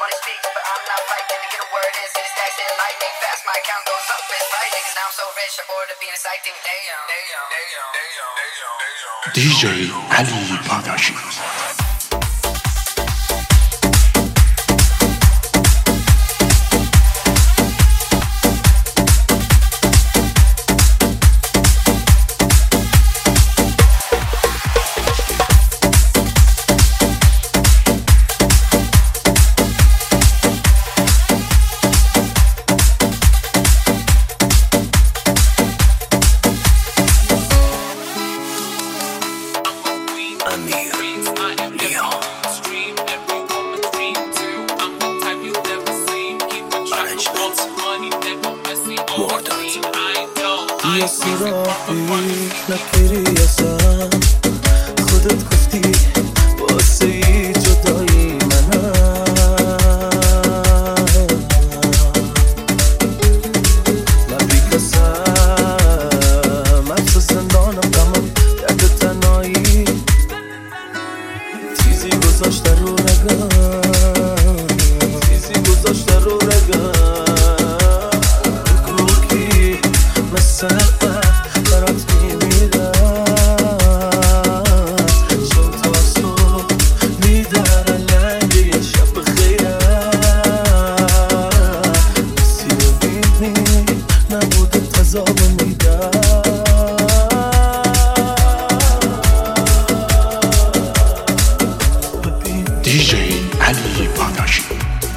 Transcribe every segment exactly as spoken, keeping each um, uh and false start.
when it speaks, but I'm not fighting to get a word in. City stacks hit lightning fast, my account goes up, it's frightening. Cause now I'm so rich, I'm bored of being sighting. Damn, damn, damn, damn, damn, damn. دی جی علی پاداشی. یه سراحی نکری ازم خودت گفتی واسه ای جدایی منم من بی کسم عکس زندانم غمم درد تنهایی تیزی گذاشته رو رگم تیزی گذاشته رو رگم برات میمیرم شب تا صبح میدارن لنگ یه شب خیرم کسی رو بیدی نبوده تذاب میدم دی جی علی پاداشی.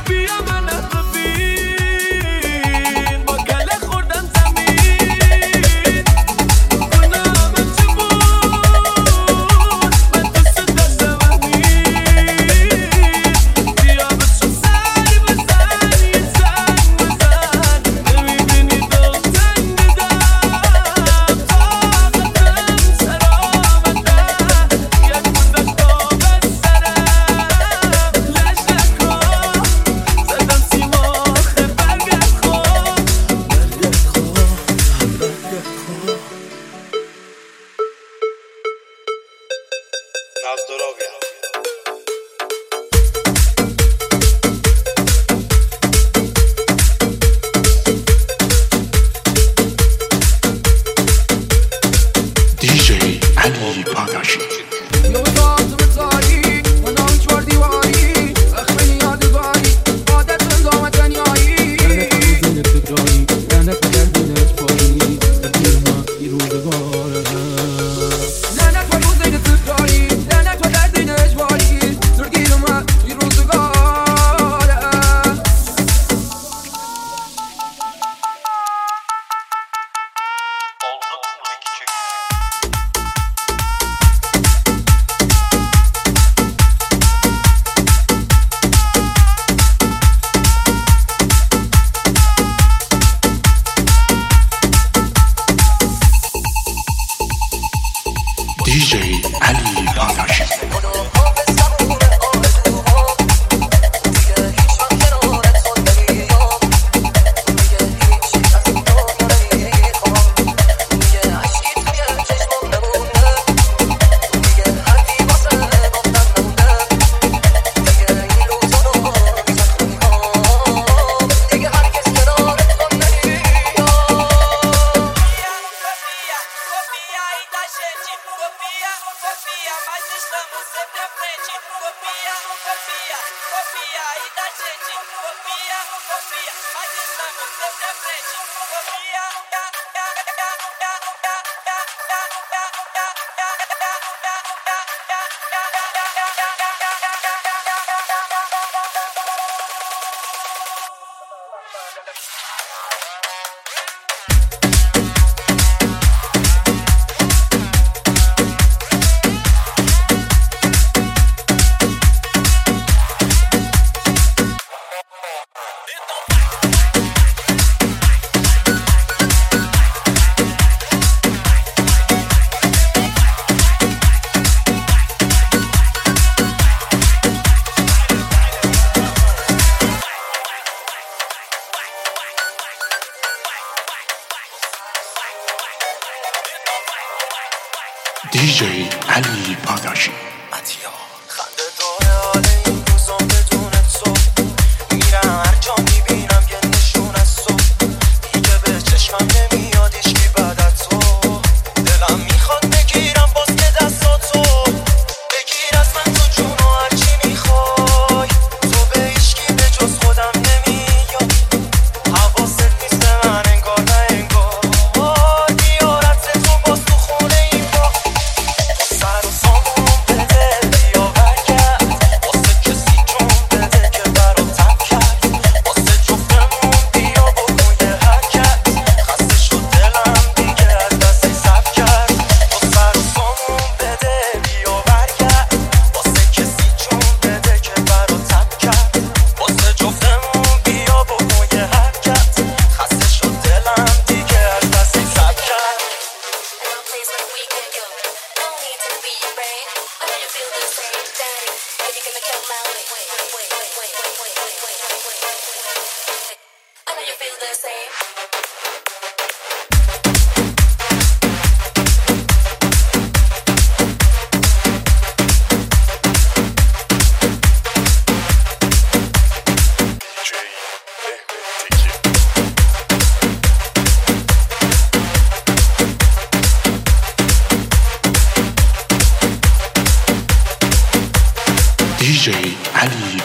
دی جی علی پاداشی. دی جی علی پاداشی. دی جی علی پاداشی. خنده داره این روزا بدون تو be your brain. I know you feel the same, daddy. Baby, gonna kill my wait, wait, wait, wait, wait, wait, wait, wait, wait, wait, wait. I know you feel the same. D J Ali